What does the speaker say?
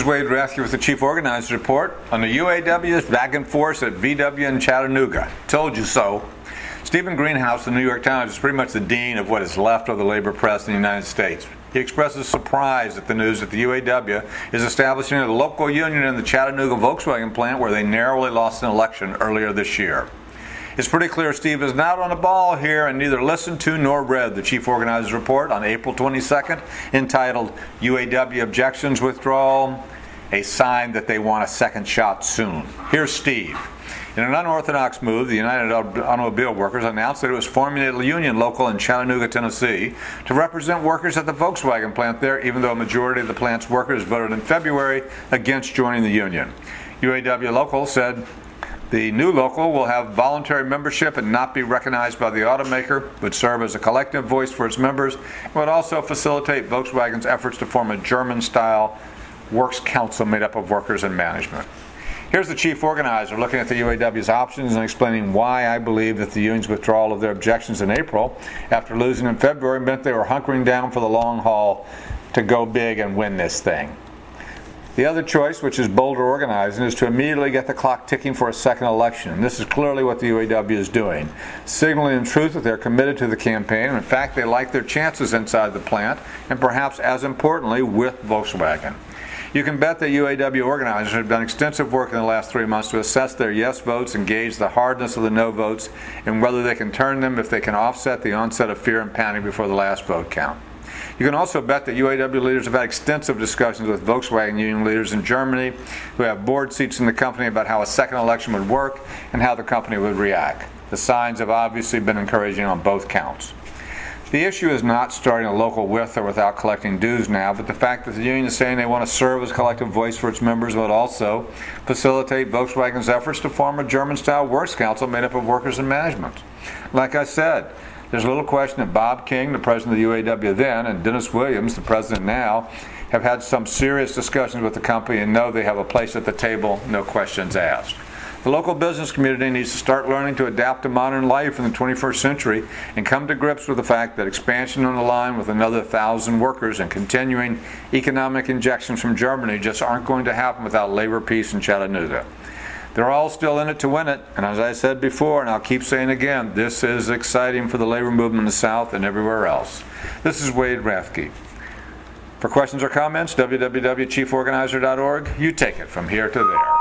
is Wade Rathke with the Chief Organizer's Report on the UAW's back and forth at VW in Chattanooga. Told you so. Stephen Greenhouse, the New York Times, is pretty much the dean of what is left of the labor press in the United States. He expresses surprise at the news that the UAW is establishing a local union in the Chattanooga Volkswagen plant where they narrowly lost an election earlier this year. It's pretty clear Steve is not on the ball here and neither listened to nor read the Chief Organizer's Report on April 22nd entitled UAW Objections Withdrawal, a sign that they want a second shot soon. Here's Steve. In an unorthodox move, the United Automobile Workers announced that it was forming a union local in Chattanooga, Tennessee, to represent workers at the Volkswagen plant there, even though a majority of the plant's workers voted in February against joining the union. UAW local said the new local will have voluntary membership and not be recognized by the automaker, would serve as a collective voice for its members, and would also facilitate Volkswagen's efforts to form a German-style works council made up of workers and management. Here's the chief organizer looking at the UAW's options and explaining why I believe that the union's withdrawal of their objections in April, after losing in February, meant they were hunkering down for the long haul to go big and win this thing. The other choice, which is bolder organizing, is to immediately get the clock ticking for a second election. And this is clearly what the UAW is doing, signaling in truth that they're committed to the campaign. And in fact, they like their chances inside the plant, and perhaps as importantly, with Volkswagen. You can bet that UAW organizers have done extensive work in the last 3 months to assess their yes votes and gauge the hardness of the no votes and whether they can turn them if they can offset the onset of fear and panic before the last vote count. You can also bet that UAW leaders have had extensive discussions with Volkswagen union leaders in Germany who have board seats in the company about how a second election would work and how the company would react. The signs have obviously been encouraging on both counts. The issue is not starting a local with or without collecting dues now, but the fact that the union is saying they want to serve as a collective voice for its members would also facilitate Volkswagen's efforts to form a German-style works council made up of workers and management. Like I said, there's little question that Bob King, the president of the UAW then, and Dennis Williams, the president now, have had some serious discussions with the company and know they have a place at the table, no questions asked. The local business community needs to start learning to adapt to modern life in the 21st century and come to grips with the fact that expansion on the line with another 1,000 workers and continuing economic injections from Germany just aren't going to happen without labor peace in Chattanooga. They're all still in it to win it, and as I said before, and I'll keep saying again, this is exciting for the labor movement in the South and everywhere else. This is Wade Rathke. For questions or comments, www.chieforganizer.org. You take it from here to there.